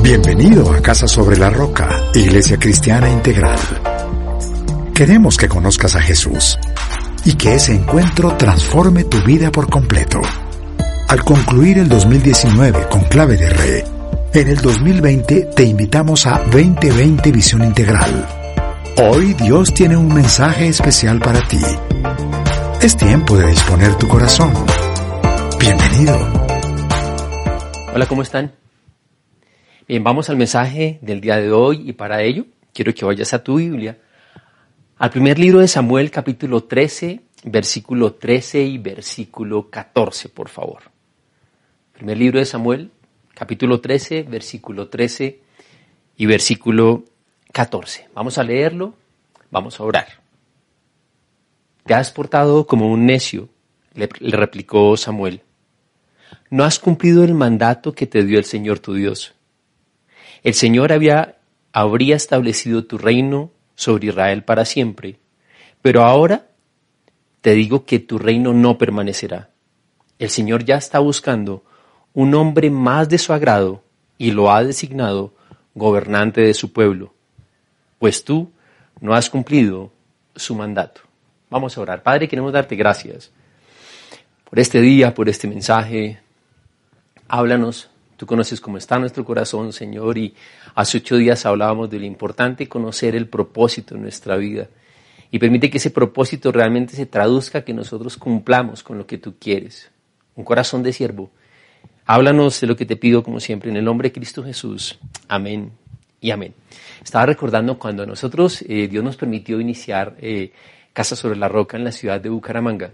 Bienvenido a Casa sobre la Roca, Iglesia Cristiana Integral. Queremos que conozcas a Jesús y que ese encuentro transforme tu vida por completo. Al concluir el 2019 con Clave de Re, en el 2020 te invitamos a 2020 Visión Integral. Hoy Dios tiene un mensaje especial para ti. Es tiempo de disponer tu corazón. Bienvenido. Hola, ¿cómo están? Bien, vamos al mensaje del día de hoy y para ello quiero que vayas a tu Biblia, al primer libro de Samuel, capítulo 13, versículo 13 y versículo 14, por favor. Primer libro de Samuel, capítulo 13, versículo 13 y versículo 14. Vamos a leerlo, vamos a orar. Te has portado como un necio, le replicó Samuel. No has cumplido el mandato que te dio el Señor tu Dios. El Señor habría establecido tu reino sobre Israel para siempre, pero ahora te digo que tu reino no permanecerá. El Señor ya está buscando un hombre más de su agrado y lo ha designado gobernante de su pueblo, pues tú no has cumplido su mandato. Vamos a orar. Padre, queremos darte gracias por este día, por este mensaje. Háblanos. Tú conoces cómo está nuestro corazón, Señor, y hace 8 días hablábamos de lo importante conocer el propósito de nuestra vida. Y permite que ese propósito realmente se traduzca, que nosotros cumplamos con lo que tú quieres. Un corazón de siervo. Háblanos de lo que te pido, como siempre, en el nombre de Cristo Jesús. Amén y amén. Estaba recordando cuando a nosotros Dios nos permitió iniciar Casa sobre la Roca en la ciudad de Bucaramanga.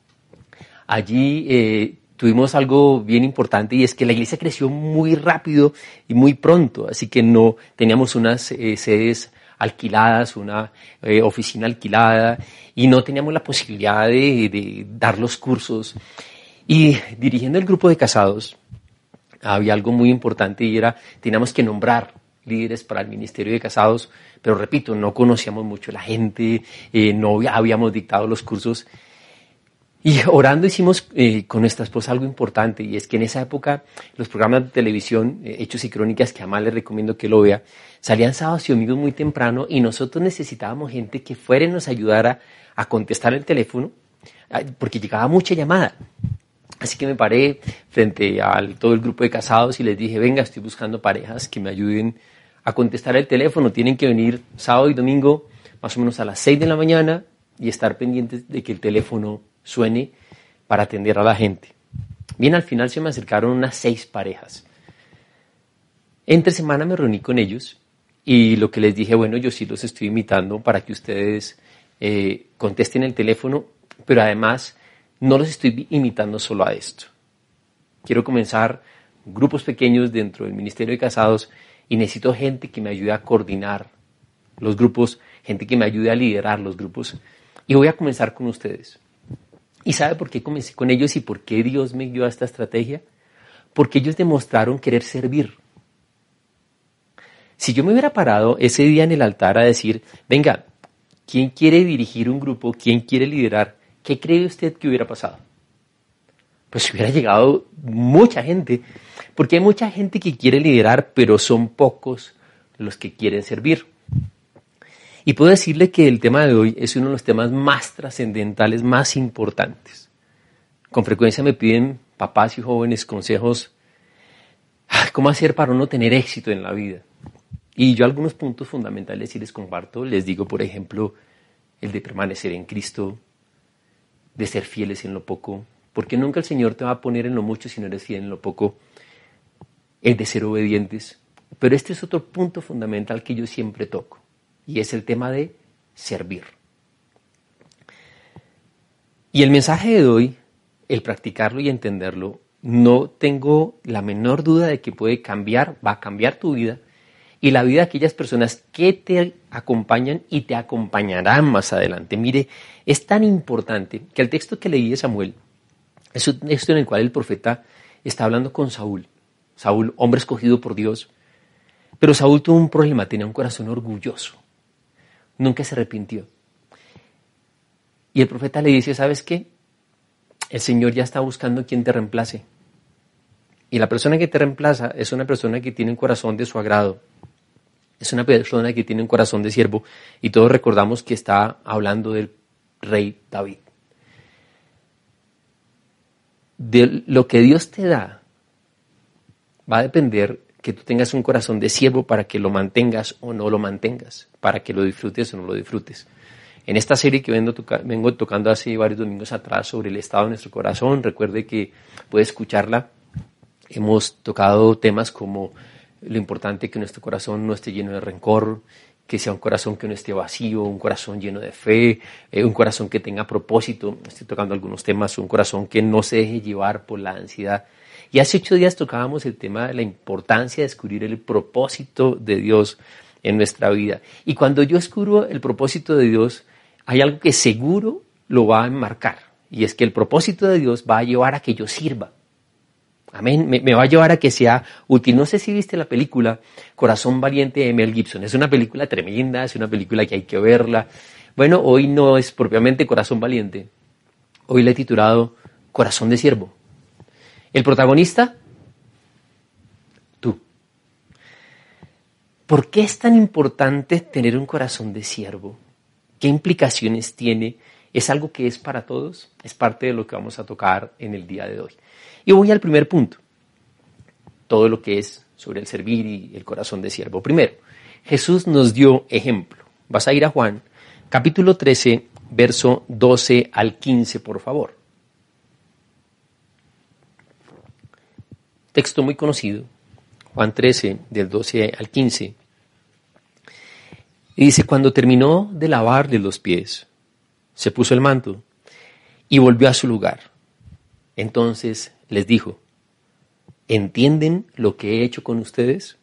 Allí tuvimos algo bien importante y es que la iglesia creció muy rápido y muy pronto, así que no teníamos unas sedes alquiladas, una oficina alquilada y no teníamos la posibilidad de dar los cursos. Y dirigiendo el grupo de casados había algo muy importante y era, teníamos que nombrar líderes para el ministerio de casados, pero repito, no conocíamos mucho a la gente, no habíamos dictado los cursos. Y orando hicimos con nuestra esposa algo importante, y es que en esa época los programas de televisión, Hechos y Crónicas, que además les recomiendo que lo vea, salían sábados y domingos muy temprano y nosotros necesitábamos gente que fuera y nos ayudara a contestar el teléfono, porque llegaba mucha llamada. Así que me paré frente a todo el grupo de casados y les dije, venga, estoy buscando parejas que me ayuden a contestar el teléfono. Tienen que venir sábado y domingo más o menos a las 6 de la mañana y estar pendientes de que el teléfono suene para atender a la gente. Bien, al final se me acercaron unas 6 parejas. Entre semana me reuní con ellos y lo que les dije, bueno, yo sí los estoy invitando para que ustedes contesten el teléfono, pero además no los estoy invitando solo a esto. Quiero comenzar grupos pequeños dentro del Ministerio de Casados y necesito gente que me ayude a coordinar los grupos, gente que me ayude a liderar los grupos. Y voy a comenzar con ustedes. ¿Y sabe por qué comencé con ellos y por qué Dios me dio a esta estrategia? Porque ellos demostraron querer servir. Si yo me hubiera parado ese día en el altar a decir, venga, ¿quién quiere dirigir un grupo? ¿Quién quiere liderar? ¿Qué cree usted que hubiera pasado? Pues hubiera llegado mucha gente, porque hay mucha gente que quiere liderar, pero son pocos los que quieren servir. Y puedo decirle que el tema de hoy es uno de los temas más trascendentales, más importantes. Con frecuencia me piden papás y jóvenes consejos, ¿cómo hacer para uno tener éxito en la vida? Y yo algunos puntos fundamentales sí les comparto. Les digo, por ejemplo, el de permanecer en Cristo, de ser fieles en lo poco, porque nunca el Señor te va a poner en lo mucho si no eres fiel en lo poco, el de ser obedientes. Pero este es otro punto fundamental que yo siempre toco. Y es el tema de servir. Y el mensaje de hoy, el practicarlo y entenderlo, no tengo la menor duda de que puede cambiar, va a cambiar tu vida y la vida de aquellas personas que te acompañan y te acompañarán más adelante. Mire, es tan importante que el texto que leí de Samuel es un texto en el cual el profeta está hablando con Saúl. Saúl, hombre escogido por Dios, pero Saúl tuvo un problema, tenía un corazón orgulloso. Nunca se arrepintió. Y el profeta le dice, ¿sabes qué? El Señor ya está buscando quien te reemplace. Y la persona que te reemplaza es una persona que tiene un corazón de su agrado. Es una persona que tiene un corazón de siervo. Y todos recordamos que está hablando del rey David. De lo que Dios te da va a depender que tú tengas un corazón de siervo para que lo mantengas o no lo mantengas, para que lo disfrutes o no lo disfrutes. En esta serie que vengo tocando hace varios domingos atrás sobre el estado de nuestro corazón, recuerde que puede escucharla. Hemos tocado temas como lo importante que nuestro corazón no esté lleno de rencor, que sea un corazón que no esté vacío, un corazón lleno de fe, un corazón que tenga propósito. Estoy tocando algunos temas, un corazón que no se deje llevar por la ansiedad. Y hace 8 días tocábamos el tema de la importancia de descubrir el propósito de Dios en nuestra vida. Y cuando yo descubro el propósito de Dios, hay algo que seguro lo va a enmarcar. Y es que el propósito de Dios va a llevar a que yo sirva. Amén. Me va a llevar a que sea útil. No sé si viste la película Corazón Valiente de Mel Gibson. Es una película tremenda, es una película que hay que verla. Bueno, hoy no es propiamente Corazón Valiente. Hoy le he titulado Corazón de Siervo. ¿El protagonista? Tú. ¿Por qué es tan importante tener un corazón de siervo? ¿Qué implicaciones tiene? ¿Es algo que es para todos? Es parte de lo que vamos a tocar en el día de hoy. Y voy al primer punto. Todo lo que es sobre el servir y el corazón de siervo. Primero, Jesús nos dio ejemplo. Vas a ir a Juan, capítulo 13, verso 12 al 15, por favor. Texto muy conocido, Juan 13, del 12 al 15. Y dice, cuando terminó de lavarle los pies, se puso el manto y volvió a su lugar. Entonces les dijo, ¿entienden lo que he hecho con ustedes?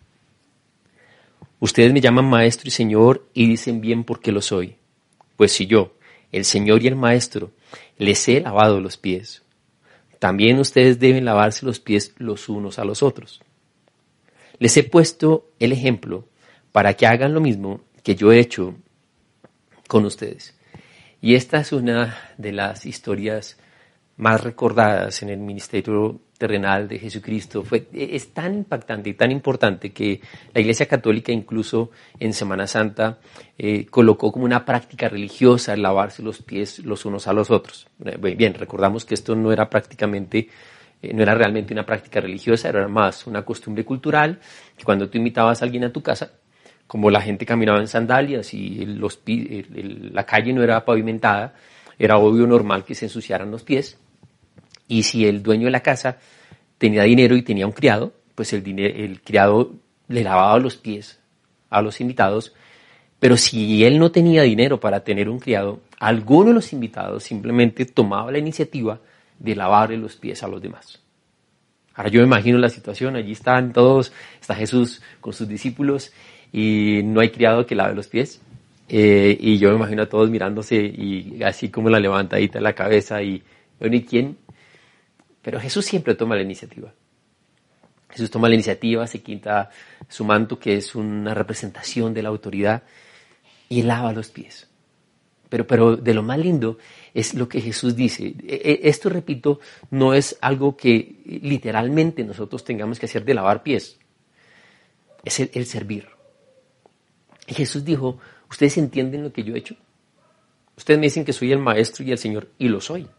Ustedes me llaman maestro y señor y dicen bien porque lo soy. Pues si yo, el señor y el maestro, les he lavado los pies, también ustedes deben lavarse los pies los unos a los otros. Les he puesto el ejemplo para que hagan lo mismo que yo he hecho con ustedes. Y esta es una de las historias más recordadas en el ministerio terrenal de Jesucristo. Es tan impactante y tan importante que la Iglesia Católica incluso en Semana Santa colocó como una práctica religiosa el lavarse los pies los unos a los otros. Bien, recordamos que esto no era realmente una práctica religiosa, era más una costumbre cultural, que cuando tú invitabas a alguien a tu casa, como la gente caminaba en sandalias y la calle no era pavimentada, era obvio normal que se ensuciaran los pies. Y si el dueño de la casa tenía dinero y tenía un criado, pues el criado le lavaba los pies a los invitados. Pero si él no tenía dinero para tener un criado, alguno de los invitados simplemente tomaba la iniciativa de lavarle los pies a los demás. Ahora yo me imagino la situación, allí están todos, está Jesús con sus discípulos y no hay criado que lave los pies. Y yo me imagino a todos mirándose y así como la levantadita de la cabeza y, bueno, ¿y quién? Pero Jesús siempre toma la iniciativa. Jesús toma la iniciativa, se quita su manto, que es una representación de la autoridad, y lava los pies. Pero de lo más lindo es lo que Jesús dice. Esto, repito, no es algo que literalmente nosotros tengamos que hacer de lavar pies. Es el servir. Y Jesús dijo, ¿ustedes entienden lo que yo he hecho? Ustedes me dicen que soy el maestro y el Señor, y lo soy.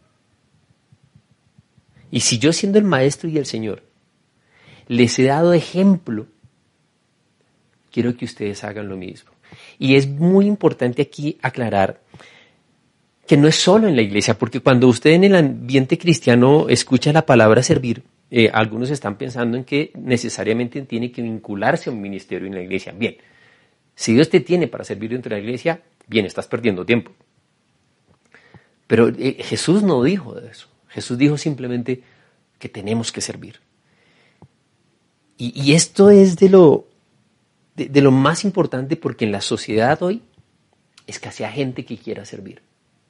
Y si yo, siendo el maestro y el Señor, les he dado ejemplo, quiero que ustedes hagan lo mismo. Y es muy importante aquí aclarar que no es solo en la iglesia, porque cuando usted en el ambiente cristiano escucha la palabra servir, algunos están pensando en que necesariamente tiene que vincularse a un ministerio en la iglesia. Bien, si Dios te tiene para servir dentro de la iglesia, bien, estás perdiendo tiempo. Pero Jesús no dijo de eso. Jesús dijo simplemente que tenemos que servir. Y esto es de lo más importante, porque en la sociedad hoy escasea gente que quiera servir.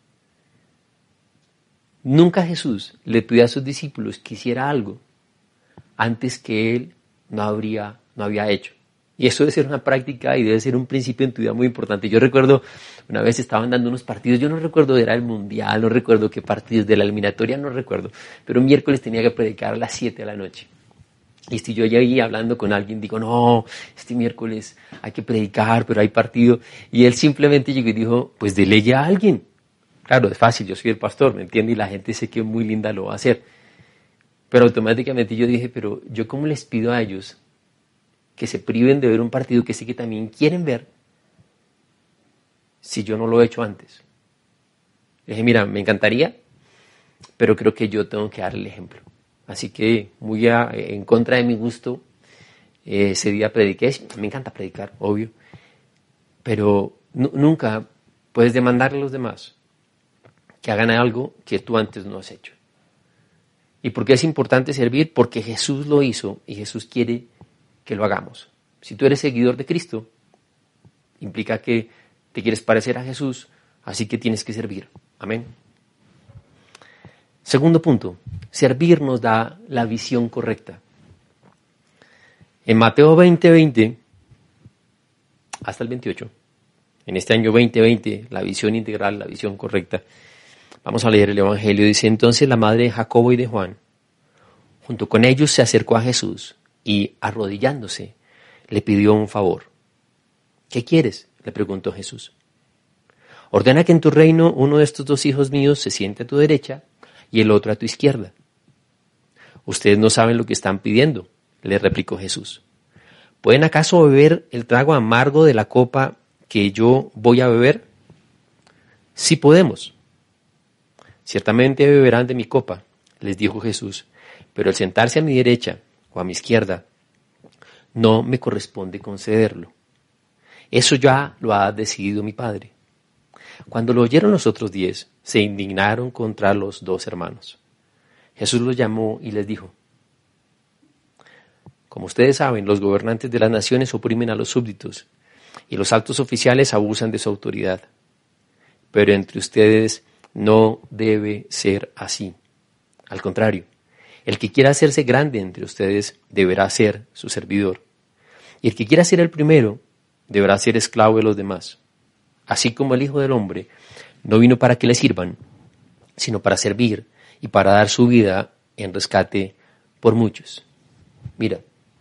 Nunca Jesús le pidió a sus discípulos que hiciera algo antes que Él no había hecho. Y eso debe ser una práctica y debe ser un principio en tu vida muy importante. Yo recuerdo, una vez estaban dando unos partidos, yo no recuerdo, era el Mundial, no recuerdo qué partidos de la eliminatoria, no recuerdo, pero un miércoles tenía que predicar a las 7 de la noche. Y estoy yo ahí hablando con alguien, digo, no, este miércoles hay que predicar, pero hay partido. Y él simplemente llegó y dijo, pues dele ya a alguien. Claro, es fácil, yo soy el pastor, ¿me entiende? Y la gente sé que muy linda lo va a hacer. Pero automáticamente yo dije, pero yo cómo les pido a ellos que se priven de ver un partido que sí que también quieren ver, si yo no lo he hecho antes. Le dije, mira, me encantaría, pero creo que yo tengo que dar el ejemplo. Así que muy en contra de mi gusto, ese día prediqué. Me encanta predicar, obvio, pero nunca puedes demandarle a los demás que hagan algo que tú antes no has hecho. ¿Y por qué es importante servir? Porque Jesús lo hizo y Jesús quiere que lo hagamos. Si tú eres seguidor de Cristo, implica que te quieres parecer a Jesús, así que tienes que servir. Amén. Segundo punto, servir nos da la visión correcta. En Mateo 20:20, hasta el 28, en este año 2020, la visión integral, la visión correcta, vamos a leer el Evangelio. Dice, entonces la madre de Jacobo y de Juan, junto con ellos se acercó a Jesús y, arrodillándose, le pidió un favor. ¿Qué quieres?, le preguntó Jesús. Ordena que en tu reino uno de estos dos hijos míos se siente a tu derecha y el otro a tu izquierda. Ustedes no saben lo que están pidiendo, le replicó Jesús. ¿Pueden acaso beber el trago amargo de la copa que yo voy a beber? Sí podemos. Ciertamente beberán de mi copa, les dijo Jesús, pero el sentarse a mi derecha o a mi izquierda no me corresponde concederlo. Eso ya lo ha decidido mi Padre. Cuando lo oyeron los otros 10, se indignaron contra los dos hermanos. Jesús los llamó y les dijo, como ustedes saben, los gobernantes de las naciones oprimen a los súbditos y los altos oficiales abusan de su autoridad. Pero entre ustedes no debe ser así. Al contrario, el que quiera hacerse grande entre ustedes deberá ser su servidor. Y el que quiera ser el primero deberá ser esclavo de los demás. Así como el Hijo del Hombre no vino para que le sirvan, sino para servir y para dar su vida en rescate por muchos. Mira,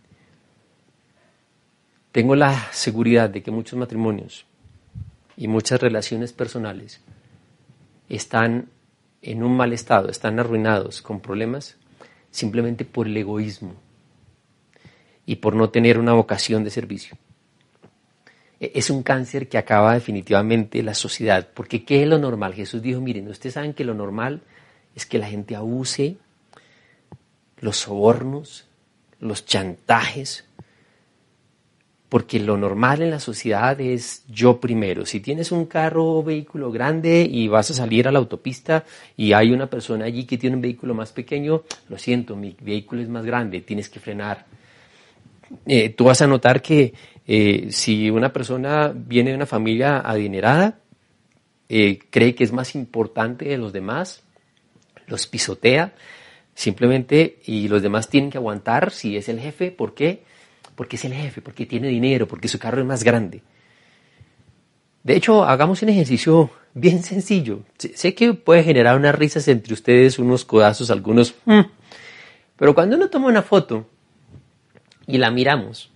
tengo la seguridad de que muchos matrimonios y muchas relaciones personales están en un mal estado, están arruinados, con problemas, simplemente por el egoísmo y por no tener una vocación de servicio. Es un cáncer que acaba definitivamente la sociedad, porque ¿qué es lo normal? Jesús dijo, miren, ustedes saben que lo normal es que la gente abuse, los sobornos, los chantajes, porque lo normal en la sociedad es yo primero. Si tienes un carro o vehículo grande y vas a salir a la autopista y hay una persona allí que tiene un vehículo más pequeño, lo siento, mi vehículo es más grande, tienes que frenar. Tú vas a notar que si una persona viene de una familia adinerada, cree que es más importante de los demás, los pisotea simplemente y los demás tienen que aguantar si es el jefe. ¿Por qué? Porque es el jefe, porque tiene dinero, porque su carro es más grande. De hecho, hagamos un ejercicio bien sencillo. Sé que puede generar unas risas entre ustedes, unos codazos, algunos. Pero cuando uno toma una foto y la miramos,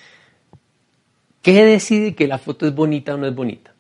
¿qué decide que la foto es bonita o no es bonita?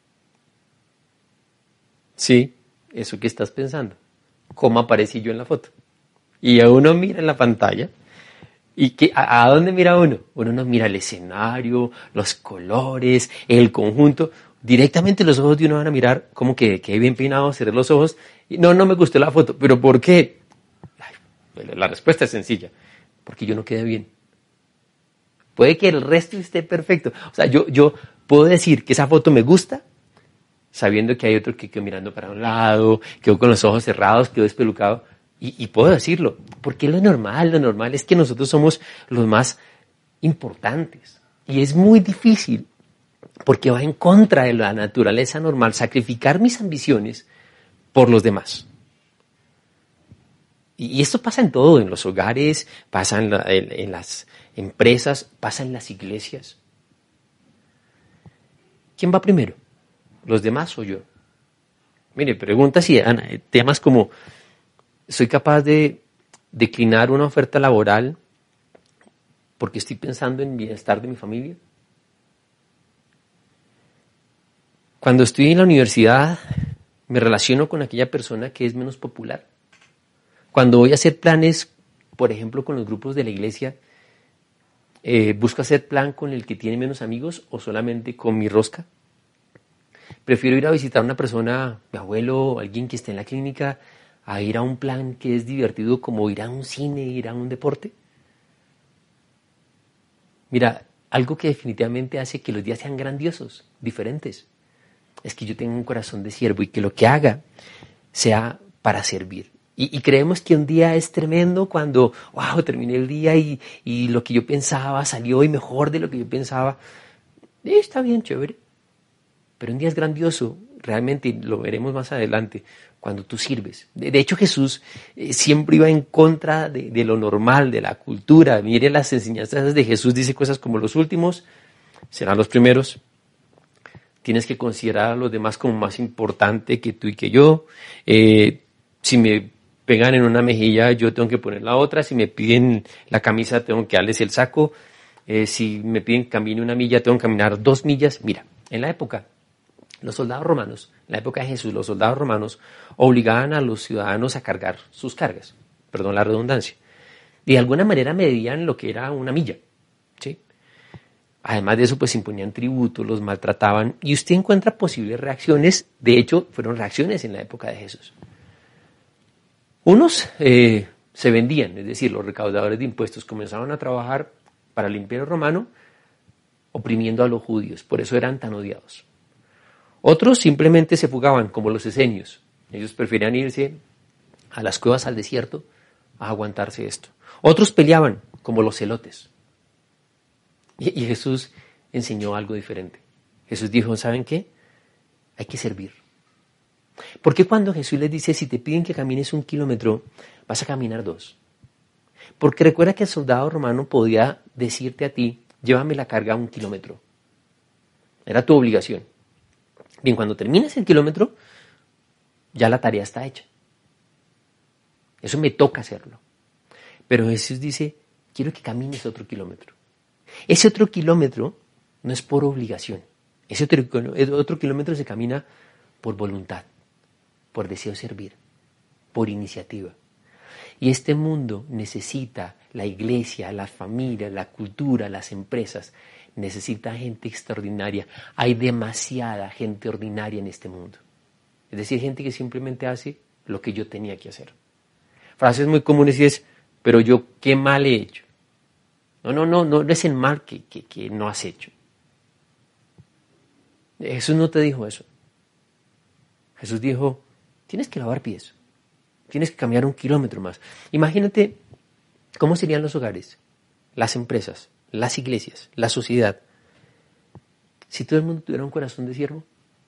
Sí, eso que estás pensando. ¿Cómo aparecí yo en la foto? Y a uno mira en la pantalla. ¿Y a dónde mira uno? Uno no mira el escenario, los colores, el conjunto. Directamente los ojos de uno van a mirar como que quede bien peinado, cerrar los ojos. Y no me gustó la foto. ¿Pero por qué? La respuesta es sencilla. Porque yo no quedé bien. Puede que el resto esté perfecto. O sea, yo puedo decir que esa foto me gusta, sabiendo que hay otro que quedó mirando para un lado, quedó con los ojos cerrados, quedó despelucado. Y puedo decirlo, porque lo normal es que nosotros somos los más importantes. Y es muy difícil, porque va en contra de la naturaleza normal, sacrificar mis ambiciones por los demás. Y esto pasa en todo, en los hogares, pasa en las empresas, pasa en las iglesias. ¿Quién va primero? ¿Los demás o yo? Mire, pregunta si temas como... ¿soy capaz de declinar una oferta laboral porque estoy pensando en el bienestar de mi familia. Cuando estoy en la universidad, me relaciono con aquella persona que es menos popular. Cuando voy a hacer planes, por ejemplo, con los grupos de la iglesia, ¿busco hacer plan con el que tiene menos amigos o solamente con mi rosca? Prefiero ir a visitar a una persona, mi abuelo, alguien que esté en la clínica, a ir a un plan que es divertido como ir a un cine, ir a un deporte. Mira, algo que definitivamente hace que los días sean grandiosos, diferentes, es que yo tenga un corazón de siervo y que lo que haga sea para servir. Y creemos que un día es tremendo cuando, wow, terminé el día y lo que yo pensaba salió y mejor de lo que yo pensaba. Está bien, chévere. Pero un día es grandioso, realmente, y lo veremos más adelante, cuando tú sirves. De hecho, Jesús siempre iba en contra de lo normal, de la cultura. Mire las enseñanzas de Jesús, dice cosas como los últimos serán los primeros. Tienes que considerar a los demás como más importante que tú y que yo. Si me pegan en una mejilla, yo tengo que poner la otra. Si me piden la camisa, tengo que darles el saco. Si me piden que camine una milla, tengo que caminar 2 millas. Mira, en la época, los soldados romanos, en la época de Jesús, los soldados romanos obligaban a los ciudadanos a cargar sus cargas, perdón la redundancia, y de alguna manera medían lo que era una milla, ¿sí? Además de eso, pues imponían tributo, los maltrataban, y usted encuentra posibles reacciones. De hecho, fueron reacciones en la época de Jesús. Unos se vendían, es decir, los recaudadores de impuestos comenzaban a trabajar para el Imperio Romano, oprimiendo a los judíos, por eso eran tan odiados. Otros simplemente se fugaban, como los esenios. Ellos preferían irse a las cuevas, al desierto, a aguantarse esto. Otros peleaban, como los celotes. Y Jesús enseñó algo diferente. Jesús dijo, ¿saben qué? Hay que servir. ¿Por qué cuando Jesús les dice, si te piden que camines 1 kilómetro, vas a caminar 2? Porque recuerda que el soldado romano podía decirte a ti, llévame la carga 1 kilómetro. Era tu obligación. Bien, cuando termines el kilómetro, ya la tarea está hecha. Eso me toca hacerlo. Pero Jesús dice, quiero que camines otro kilómetro. Ese otro kilómetro no es por obligación. Ese otro kilómetro se camina por voluntad, por deseo de servir, por iniciativa. Y este mundo necesita, la iglesia, la familia, la cultura, las empresas, necesita gente extraordinaria. Hay demasiada gente ordinaria en este mundo. Es decir, gente que simplemente hace lo que yo tenía que hacer. Frases muy comunes y es, pero yo, ¿qué mal he hecho? No es el mal que no has hecho. Jesús no te dijo eso. Jesús dijo, tienes que lavar pies, tienes que caminar 1 kilómetro más. Imagínate cómo serían los hogares, las empresas, las iglesias, la sociedad, si todo el mundo tuviera un corazón de siervo.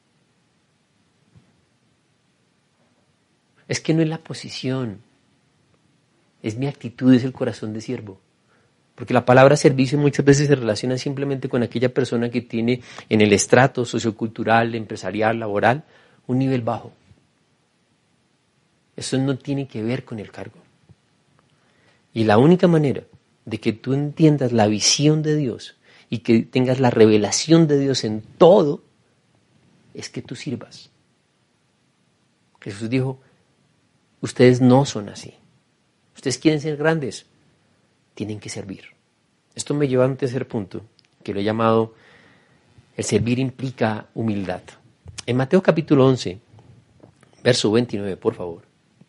Es que no es la posición, es mi actitud, es el corazón de siervo. Porque la palabra servicio muchas veces se relaciona simplemente con aquella persona que tiene en el estrato sociocultural, empresarial, laboral, un nivel bajo. Eso no tiene que ver con el cargo. Y la única manera de que tú entiendas la visión de Dios y que tengas la revelación de Dios en todo, es que tú sirvas. Jesús dijo, ustedes no son así. Ustedes quieren ser grandes, tienen que servir. Esto me lleva a un tercer punto, que lo he llamado, el servir implica humildad. En Mateo capítulo 11, verso 29, por favor.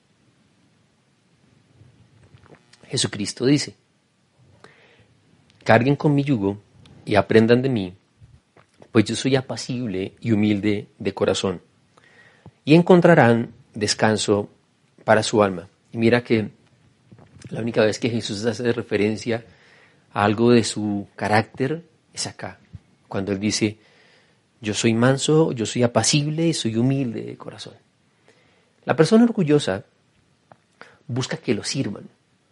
Jesucristo dice, carguen con mi yugo y aprendan de mí, pues yo soy apacible y humilde de corazón, y encontrarán descanso para su alma. Y mira que la única vez que Jesús hace referencia a algo de su carácter es acá, cuando Él dice, yo soy manso, yo soy apacible y soy humilde de corazón. La persona orgullosa busca que lo sirvan.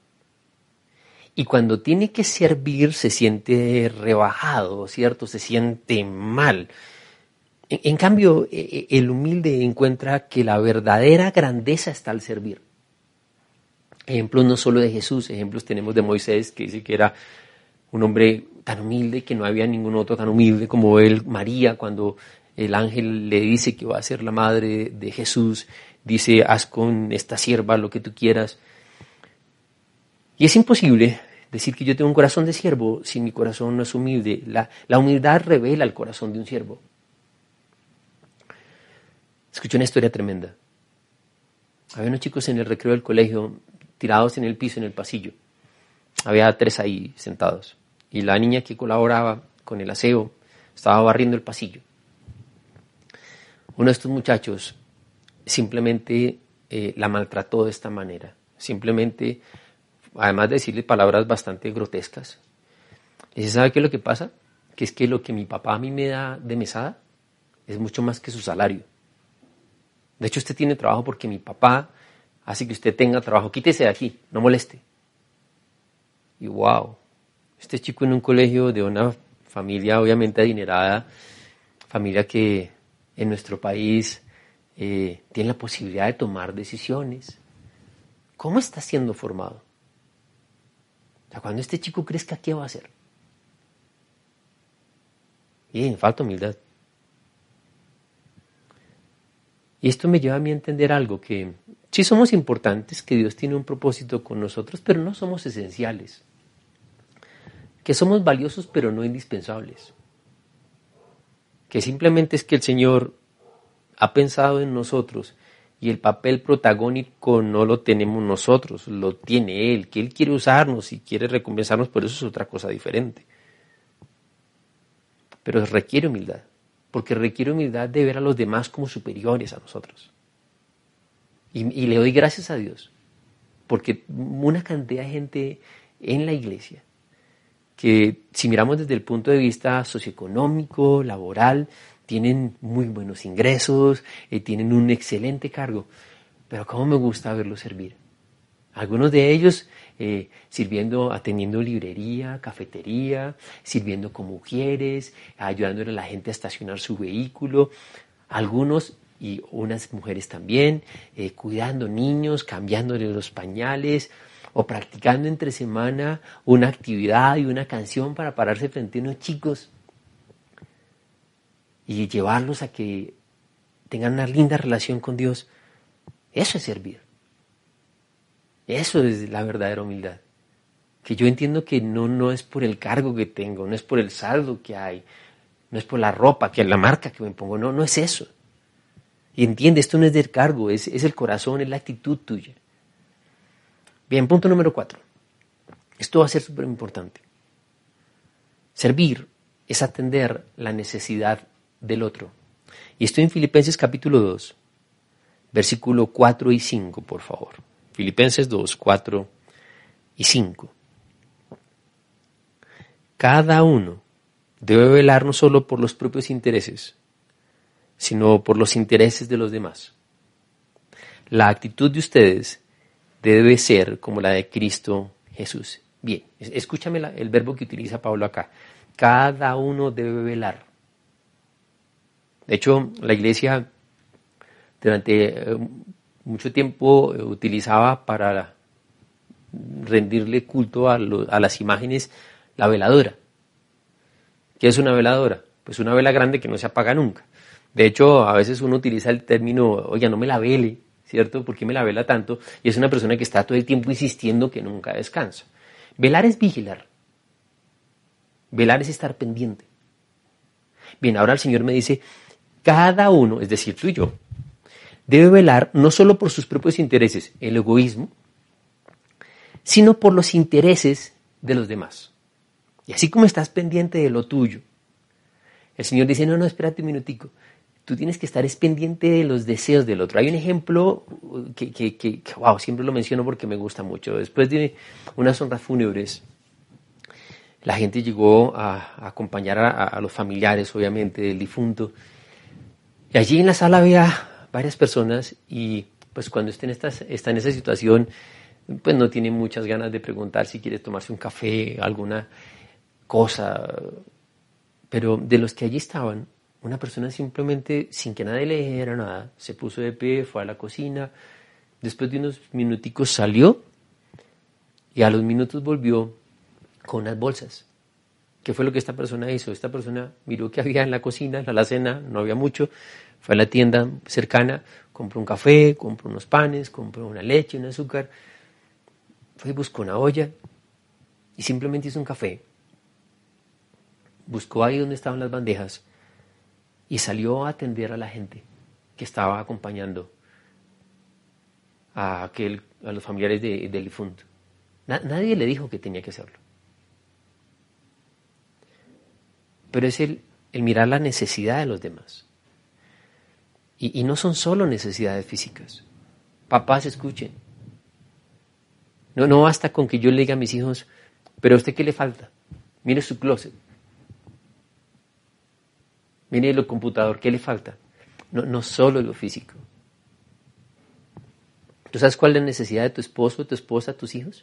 Y cuando tiene que servir se siente rebajado, ¿cierto? Se siente mal. En cambio, el humilde encuentra que la verdadera grandeza está al servir. Ejemplos no solo de Jesús, ejemplos tenemos de Moisés, que dice que era un hombre tan humilde que no había ningún otro tan humilde como él. María, cuando el ángel le dice que va a ser la madre de Jesús, dice, haz con esta sierva lo que tú quieras. Y es imposible decir que yo tengo un corazón de siervo si mi corazón no es humilde. La humildad revela el corazón de un siervo. Escuché una historia tremenda. Había unos chicos en el recreo del colegio tirados en el piso, en el pasillo. Había 3 ahí sentados. Y la niña que colaboraba con el aseo estaba barriendo el pasillo. Uno de estos muchachos simplemente la maltrató de esta manera. Simplemente, además de decirle palabras bastante grotescas, le dice, ¿sabe qué es lo que pasa? Que es que lo que mi papá a mí me da de mesada es mucho más que su salario. De hecho, usted tiene trabajo porque mi papá hace que usted tenga trabajo. Quítese de aquí, no moleste. Y wow, este chico en un colegio de una familia obviamente adinerada, familia que en nuestro país tiene la posibilidad de tomar decisiones. ¿Cómo está siendo formado? O sea, cuando este chico crezca, ¿qué va a hacer? Bien, falta humildad. Y esto me lleva a mí a entender algo, que sí somos importantes, que Dios tiene un propósito con nosotros, pero no somos esenciales. Que somos valiosos, pero no indispensables. Que simplemente es que el Señor ha pensado en nosotros y el papel protagónico no lo tenemos nosotros, lo tiene Él, que Él quiere usarnos y quiere recompensarnos, por eso es otra cosa diferente. Pero requiere humildad. Porque requiere humildad de ver a los demás como superiores a nosotros. Y le doy gracias a Dios, porque una cantidad de gente en la iglesia, que si miramos desde el punto de vista socioeconómico, laboral, tienen muy buenos ingresos, tienen un excelente cargo, pero cómo me gusta verlos servir. Algunos de ellos sirviendo, atendiendo librería, cafetería, sirviendo como mujeres, ayudándole a la gente a estacionar su vehículo. Algunos, y unas mujeres también, cuidando niños, cambiándole los pañales, o practicando entre semana una actividad y una canción para pararse frente a unos chicos y llevarlos a que tengan una linda relación con Dios. Eso es servir. Eso es la verdadera humildad. Que yo entiendo que no es por el cargo que tengo, no es por el saldo que hay, no es por la ropa, que es la marca que me pongo, no es eso. Y entiende, esto no es del cargo, es el corazón, es la actitud tuya. Bien, punto número 4. Esto va a ser súper importante. Servir es atender la necesidad del otro. Y estoy en Filipenses capítulo 2, versículo 4 y 5, por favor. Filipenses 2, 4 y 5. Cada uno debe velar no solo por los propios intereses, sino por los intereses de los demás. La actitud de ustedes debe ser como la de Cristo Jesús. Bien, escúchame el verbo que utiliza Pablo acá. Cada uno debe velar. De hecho, la iglesia durante mucho tiempo utilizaba para rendirle culto a las imágenes la veladora. ¿Qué es una veladora? Pues una vela grande que no se apaga nunca. De hecho, a veces uno utiliza el término, oye, no me la vele, ¿cierto? ¿Por qué me la vela tanto? Y es una persona que está todo el tiempo insistiendo que nunca descansa. Velar es vigilar. Velar es estar pendiente. Bien, ahora el Señor me dice, cada uno, es decir, tú y yo, debe velar no solo por sus propios intereses, el egoísmo, sino por los intereses de los demás. Y así como estás pendiente de lo tuyo, el Señor dice, no, espérate un minutico, tú tienes que estar pendiente de los deseos del otro. Hay un ejemplo que wow, siempre lo menciono porque me gusta mucho. Después de unas honras fúnebres, la gente llegó a acompañar a los familiares, obviamente, del difunto. Y allí en la sala había varias personas y pues cuando está en esa situación, pues no tiene muchas ganas de preguntar si quiere tomarse un café, alguna cosa. Pero de los que allí estaban, una persona simplemente, sin que nadie le dijera nada, se puso de pie, fue a la cocina, después de unos minuticos salió y a los minutos volvió con unas bolsas. ¿Qué fue lo que esta persona hizo? Esta persona miró que había en la cocina, en la alacena, no había mucho, fue a la tienda cercana, compró un café, compró unos panes, compró una leche, un azúcar, fue y buscó una olla y simplemente hizo un café. Buscó ahí donde estaban las bandejas y salió a atender a la gente que estaba acompañando a los familiares del difunto. Nadie le dijo que tenía que hacerlo. Pero es el mirar la necesidad de los demás. Y no son solo necesidades físicas. Papás, escuchen. No basta con que yo le diga a mis hijos, pero ¿a usted qué le falta? Mire su closet. Mire el computador, ¿qué le falta? No solo lo físico. ¿Tú sabes cuál es la necesidad de tu esposo, de tu esposa, de tus hijos?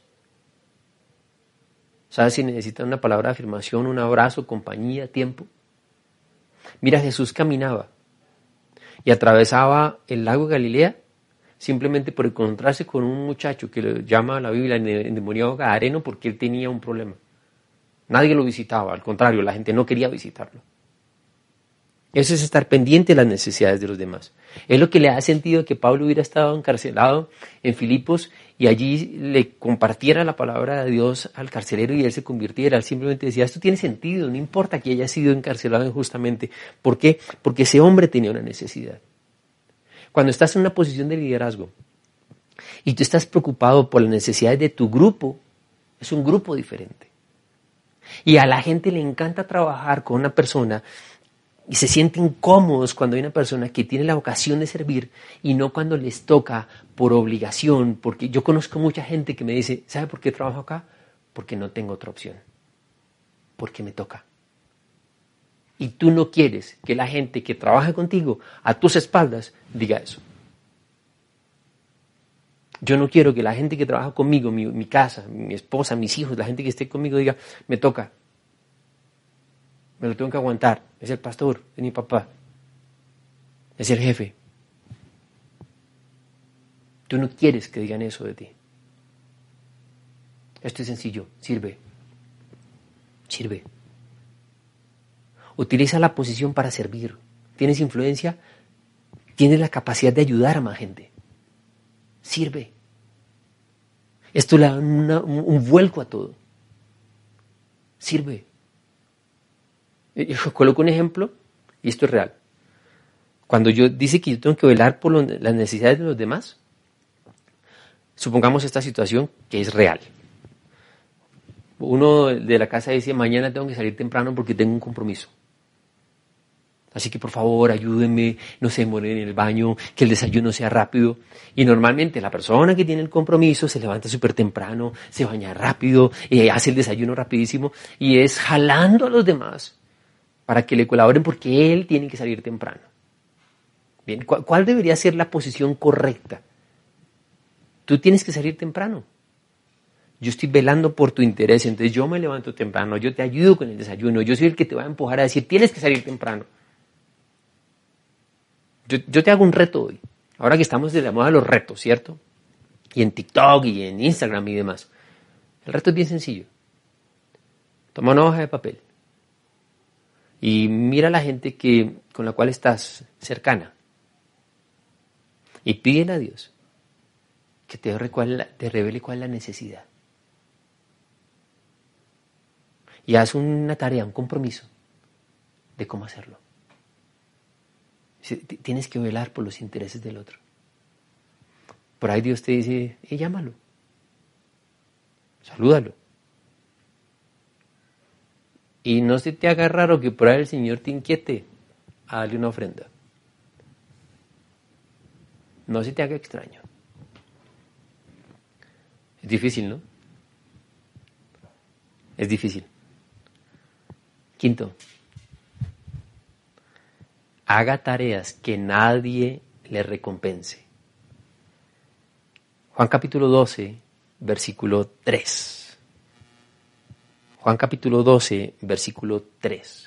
¿Sabes si necesitan una palabra de afirmación, un abrazo, compañía, tiempo? Mira, Jesús caminaba y atravesaba el lago de Galilea simplemente por encontrarse con un muchacho que le llama a la Biblia el endemoniado gadareno porque él tenía un problema. Nadie lo visitaba, al contrario, la gente no quería visitarlo. Eso es estar pendiente de las necesidades de los demás. Es lo que le da sentido que Pablo hubiera estado encarcelado en Filipos y allí le compartiera la palabra de Dios al carcelero y él se convirtiera. Él simplemente decía, esto tiene sentido, no importa que haya sido encarcelado injustamente. ¿Por qué? Porque ese hombre tenía una necesidad. Cuando estás en una posición de liderazgo y tú estás preocupado por las necesidades de tu grupo, es un grupo diferente. Y a la gente le encanta trabajar con una persona y se sienten cómodos cuando hay una persona que tiene la vocación de servir y no cuando les toca por obligación, porque yo conozco mucha gente que me dice, ¿sabe por qué trabajo acá? Porque no tengo otra opción, porque me toca. Y tú no quieres que la gente que trabaja contigo a tus espaldas diga eso. Yo no quiero que la gente que trabaja conmigo, mi casa, mi esposa, mis hijos, la gente que esté conmigo diga, me toca. Me lo tengo que aguantar. Es el pastor, es mi papá. Es el jefe. Tú no quieres que digan eso de ti. Esto es sencillo. Sirve. Sirve. Utiliza la posición para servir. ¿Tienes influencia? Tienes la capacidad de ayudar a más gente. Sirve. Esto le da un vuelco a todo. Sirve. Yo coloco un ejemplo, y esto es real. Cuando dice que yo tengo que velar por las necesidades de los demás, supongamos esta situación que es real. Uno de la casa dice, mañana tengo que salir temprano porque tengo un compromiso. Así que por favor ayúdenme, no se demoren en el baño, que el desayuno sea rápido. Y normalmente la persona que tiene el compromiso se levanta súper temprano, se baña rápido, hace el desayuno rapidísimo y es jalando a los demás para que le colaboren porque él tiene que salir temprano. Bien, ¿cuál debería ser la posición correcta? Tú tienes que salir temprano. Yo estoy velando por tu interés, entonces yo me levanto temprano, yo te ayudo con el desayuno, yo soy el que te va a empujar a decir, tienes que salir temprano. Yo te hago un reto hoy, ahora que estamos de la moda de los retos, ¿cierto? Y en TikTok y en Instagram y demás. El reto es bien sencillo. Toma una hoja de papel y mira a la gente con la cual estás cercana y pídele a Dios que te revele cuál es la necesidad. Y haz una tarea, un compromiso de cómo hacerlo. Tienes que velar por los intereses del otro. Por ahí Dios te dice, llámalo, salúdalo. Y no se te haga raro que por ahí el Señor te inquiete a darle una ofrenda. No se te haga extraño. Es difícil, ¿no? Es difícil. Quinto, haga tareas que nadie le recompense. Juan capítulo 12, versículo 3. Juan capítulo 12, versículo 3.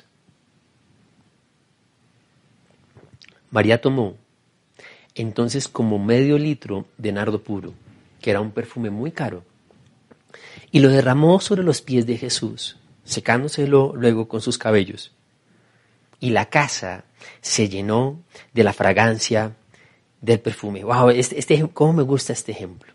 María tomó entonces como medio litro de nardo puro, que era un perfume muy caro, y lo derramó sobre los pies de Jesús, secándoselo luego con sus cabellos. Y la casa se llenó de la fragancia del perfume. ¡Wow! ¿Cómo me gusta este ejemplo?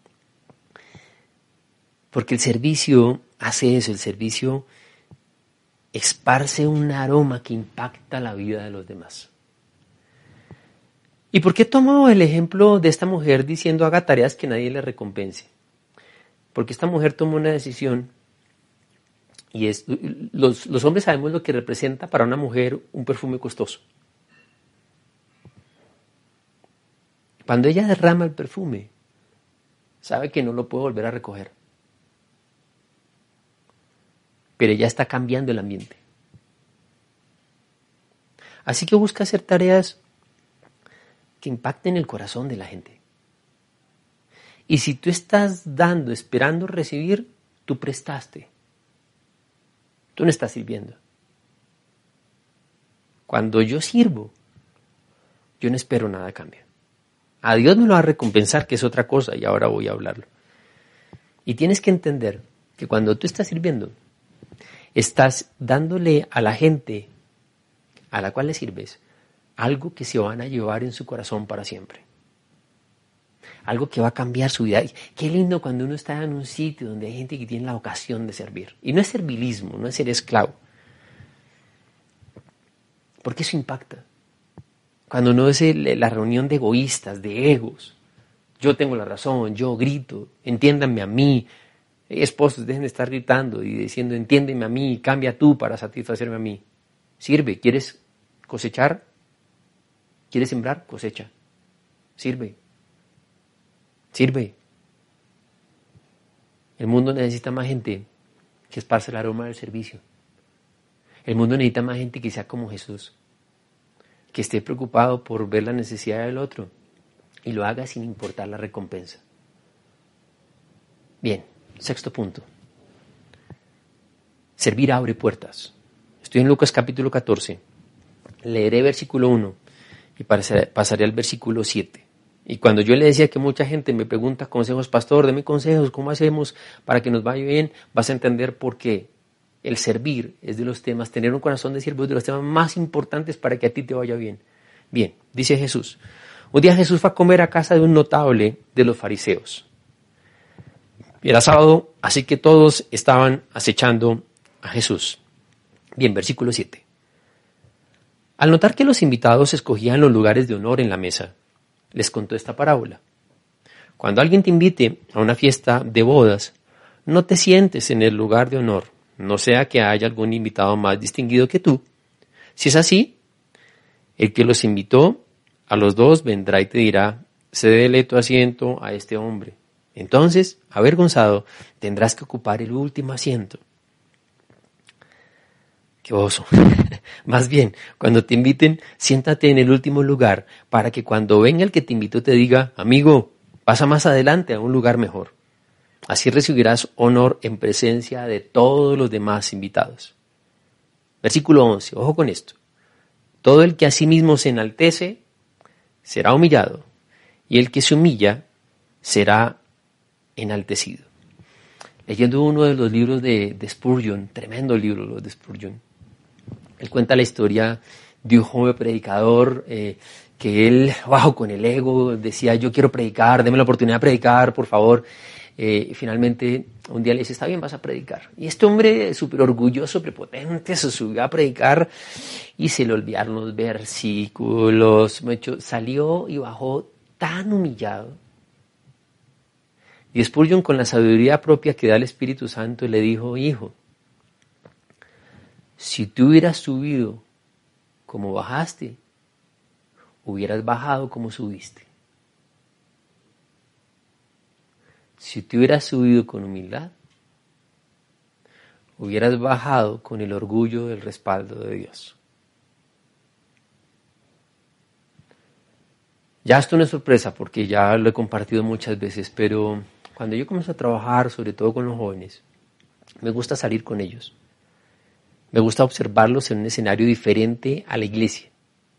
Porque el servicio hace eso, el servicio esparce un aroma que impacta la vida de los demás. ¿Y por qué tomo el ejemplo de esta mujer diciendo haga tareas que nadie le recompense? Porque esta mujer tomó una decisión y los hombres sabemos lo que representa para una mujer un perfume costoso. Cuando ella derrama el perfume, sabe que no lo puede volver a recoger. Pero ella está cambiando el ambiente. Así que busca hacer tareas que impacten el corazón de la gente. Y si tú estás dando, esperando recibir, tú prestaste. Tú no estás sirviendo. Cuando yo sirvo, yo no espero nada a cambio. A Dios me lo va a recompensar, que es otra cosa, y ahora voy a hablarlo. Y tienes que entender que cuando tú estás sirviendo, estás dándole a la gente a la cual le sirves algo que se van a llevar en su corazón para siempre. Algo que va a cambiar su vida. Qué lindo cuando uno está en un sitio donde hay gente que tiene la ocasión de servir. Y no es servilismo, no es ser esclavo. Porque eso impacta. Cuando no es la reunión de egoístas, de egos. Yo tengo la razón, yo grito, entiéndanme a mí. Esposos, dejen de estar gritando y diciendo entiéndeme a mí, cambia tú para satisfacerme a mí. Sirve, ¿quieres cosechar? ¿Quieres sembrar? Cosecha. Sirve. Sirve. El mundo necesita más gente que esparce el aroma del servicio. El mundo necesita más gente que sea como Jesús, que esté preocupado por ver la necesidad del otro y lo haga sin importar la recompensa. Bien, sexto punto. Servir abre puertas. Estoy en Lucas capítulo 14. Leeré versículo 1 y pasaré al versículo 7. Y cuando yo le decía que mucha gente me pregunta consejos, pastor, deme consejos, ¿cómo hacemos para que nos vaya bien? Vas a entender por qué el servir es de los temas, tener un corazón de siervo es de los temas más importantes para que a ti te vaya bien. Bien, dice Jesús. Un día Jesús fue a comer a casa de un notable de los fariseos. Era sábado, así que todos estaban acechando a Jesús. Bien, versículo 7. Al notar que los invitados escogían los lugares de honor en la mesa, les contó esta parábola. Cuando alguien te invite a una fiesta de bodas, no te sientes en el lugar de honor, no sea que haya algún invitado más distinguido que tú. Si es así, el que los invitó a los dos vendrá y te dirá, cédele tu asiento a este hombre. Entonces, avergonzado, tendrás que ocupar el último asiento. ¡Qué oso! Más bien, cuando te inviten, siéntate en el último lugar para que cuando venga el que te invitó te diga, amigo, pasa más adelante a un lugar mejor. Así recibirás honor en presencia de todos los demás invitados. Versículo 11, ojo con esto. Todo el que a sí mismo se enaltece será humillado, y el que se humilla será enaltecido. Leyendo uno de los libros de Spurgeon, tremendo libro los de Spurgeon, él cuenta la historia de un joven predicador que él, con el ego, decía, yo quiero predicar, deme la oportunidad de predicar, por favor. Finalmente, un día le dice, está bien, vas a predicar. Y este hombre, súper orgulloso, prepotente, se subió a predicar y se le olvidaron los versículos. Salió y bajó tan humillado. Y Spurgeon, con la sabiduría propia que da el Espíritu Santo, le dijo, hijo, si tú hubieras subido como bajaste, hubieras bajado como subiste. Si tú hubieras subido con humildad, hubieras bajado con el orgullo del respaldo de Dios. Ya esto no es sorpresa porque ya lo he compartido muchas veces, pero cuando yo comienzo a trabajar, sobre todo con los jóvenes, me gusta salir con ellos. Me gusta observarlos en un escenario diferente a la iglesia.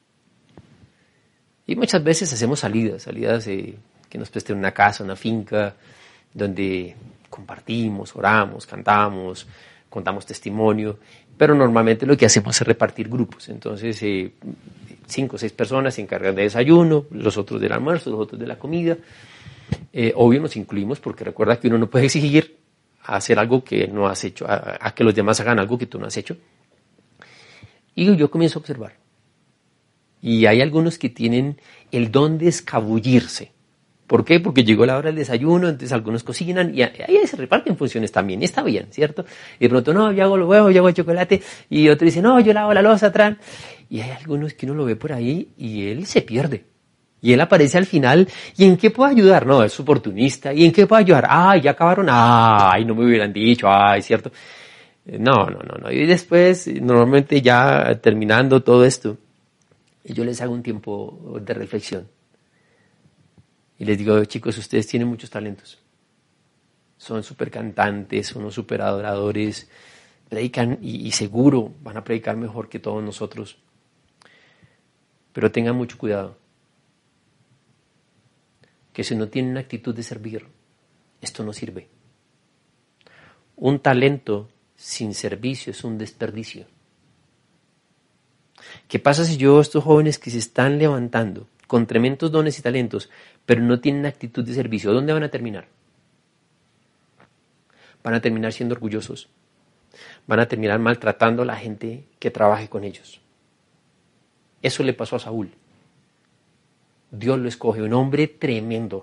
Y muchas veces hacemos salidas que nos presten una casa, una finca, donde compartimos, oramos, cantamos, contamos testimonio, pero normalmente lo que hacemos es repartir grupos. Entonces, 5 o 6 personas se encargan de desayuno, los otros del almuerzo, los otros de la comida. Obvio nos incluimos porque recuerda que uno no puede exigir hacer algo que no has hecho, a que los demás hagan algo que tú no has hecho. Y yo comienzo a observar. Y hay algunos que tienen el don de escabullirse. ¿Por qué? Porque llegó la hora del desayuno, entonces algunos cocinan y ahí se reparten funciones también. Está bien, ¿cierto? Y de pronto, no, yo hago los huevos, yo hago el chocolate. Y otro dice, no, yo lavo la loza atrás. Y hay algunos que uno lo ve por ahí y él se pierde. Y él aparece al final. ¿Y en qué puedo ayudar? No, es oportunista. ¿Y en qué puedo ayudar? Ay, ya acabaron. Ay, no me hubieran dicho. Ay, ¿cierto? No. Y después, normalmente ya terminando todo esto, yo les hago un tiempo de reflexión. Y les digo, chicos, ustedes tienen muchos talentos. Son súper cantantes, son unos súper adoradores, predican y seguro van a predicar mejor que todos nosotros. Pero tengan mucho cuidado. Que si no tienen actitud de servir, esto no sirve. Un talento sin servicio es un desperdicio. ¿Qué pasa si yo, estos jóvenes que se están levantando con tremendos dones y talentos, pero no tienen actitud de servicio, dónde van a terminar? Van a terminar siendo orgullosos. Van a terminar maltratando a la gente que trabaje con ellos. Eso le pasó a Saúl. Dios lo escoge, un hombre tremendo,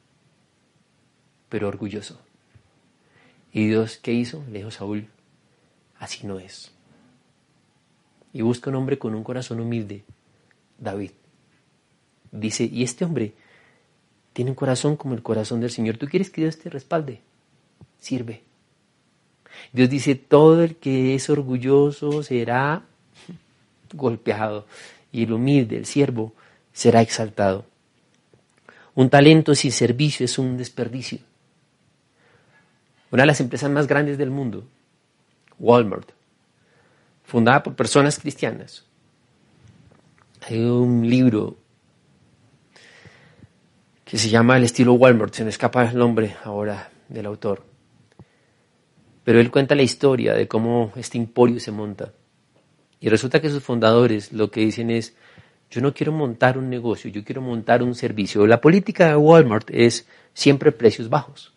pero orgulloso. ¿Y Dios qué hizo? Le dijo a Saúl, así no es. Y busca un hombre con un corazón humilde, David. Dice, y este hombre tiene un corazón como el corazón del Señor. ¿Tú quieres que Dios te respalde? Sirve. Dios dice, todo el que es orgulloso será golpeado, y el humilde, el siervo, será exaltado. Un talento sin servicio es un desperdicio. Una de las empresas más grandes del mundo, Walmart, fundada por personas cristianas. Hay un libro que se llama El estilo Walmart, se me escapa el nombre ahora del autor. Pero él cuenta la historia de cómo este emporio se monta. Y resulta que sus fundadores lo que dicen es, yo no quiero montar un negocio, yo quiero montar un servicio. La política de Walmart es siempre precios bajos.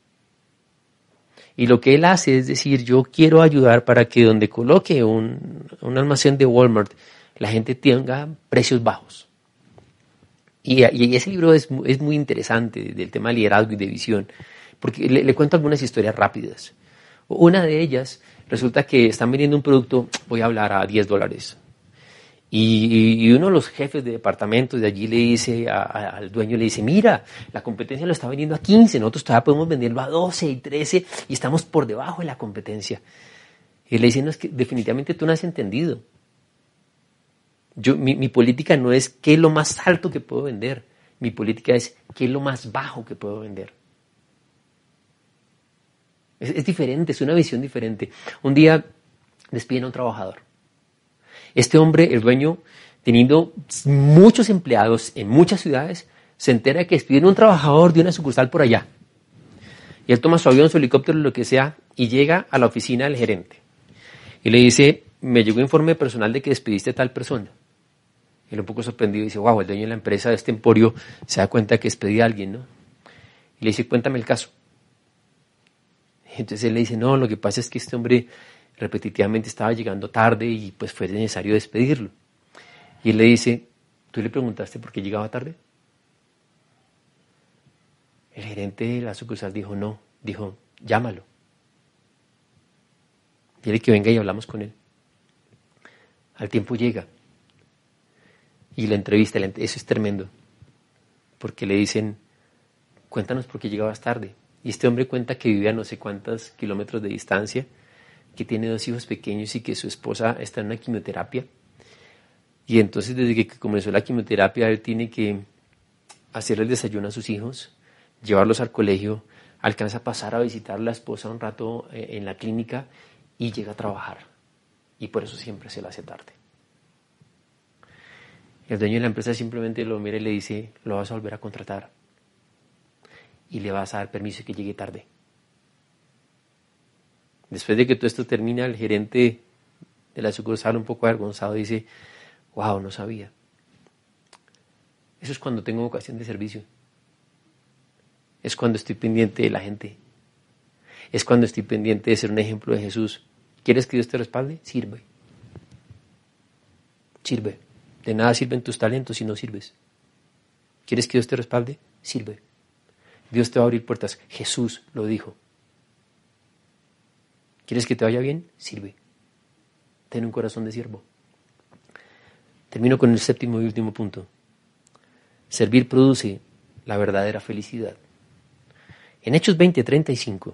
Y lo que él hace es decir, yo quiero ayudar para que donde coloque un almacén de Walmart, la gente tenga precios bajos. Y ese libro es muy interesante del tema de liderazgo y de visión, porque le cuento algunas historias rápidas. Una de ellas, resulta que están vendiendo un producto, voy a hablar a $10. Y uno de los jefes de departamentos de allí le dice al dueño, le dice, mira, la competencia lo está vendiendo a 15, nosotros todavía podemos venderlo a 12 y 13 y estamos por debajo de la competencia. Y le dice, no, es que definitivamente tú no has entendido. Mi política no es qué es lo más alto que puedo vender, mi política es qué es lo más bajo que puedo vender. Es diferente, es una visión diferente. Un día despiden a un trabajador. Este hombre, el dueño, teniendo muchos empleados en muchas ciudades, se entera que despiden a un trabajador de una sucursal por allá. Y él toma su avión, su helicóptero, lo que sea, y llega a la oficina del gerente. Y le dice, me llegó informe personal de que despediste a tal persona. Y él un poco sorprendido dice, wow, el dueño de la empresa de este emporio se da cuenta que despedí a alguien, ¿no? Y le dice, cuéntame el caso. Entonces él le dice, no, lo que pasa es que este hombre repetitivamente estaba llegando tarde y pues fue necesario despedirlo. Y él le dice, ¿tú le preguntaste por qué llegaba tarde? El gerente de la sucursal dijo, no, dijo, llámalo. Dile que venga y hablamos con él. Al tiempo llega. Y la entrevista, eso es tremendo. Porque le dicen, cuéntanos por qué llegabas tarde. Y este hombre cuenta que vive a no sé cuántos kilómetros de distancia, que tiene 2 hijos pequeños y que su esposa está en una quimioterapia. Y entonces desde que comenzó la quimioterapia él tiene que hacerle el desayuno a sus hijos, llevarlos al colegio, alcanza a pasar a visitar a la esposa un rato en la clínica y llega a trabajar. Y por eso siempre se le hace tarde. El dueño de la empresa simplemente lo mira y le dice, lo vas a volver a contratar y le vas a dar permiso de que llegue tarde. Después de que todo esto termina, el gerente de la sucursal, un poco avergonzado, dice, wow, no sabía. Eso es cuando tengo vocación de servicio. Es cuando estoy pendiente de la gente. Es cuando estoy pendiente de ser un ejemplo de Jesús. ¿Quieres que Dios te respalde? Sirve. Sirve. De nada sirven tus talentos si no sirves. ¿Quieres que Dios te respalde? Sirve. Dios te va a abrir puertas. Jesús lo dijo. ¿Quieres que te vaya bien? Sirve. Ten un corazón de siervo. Termino con el séptimo y último punto. Servir produce la verdadera felicidad. En Hechos 20:35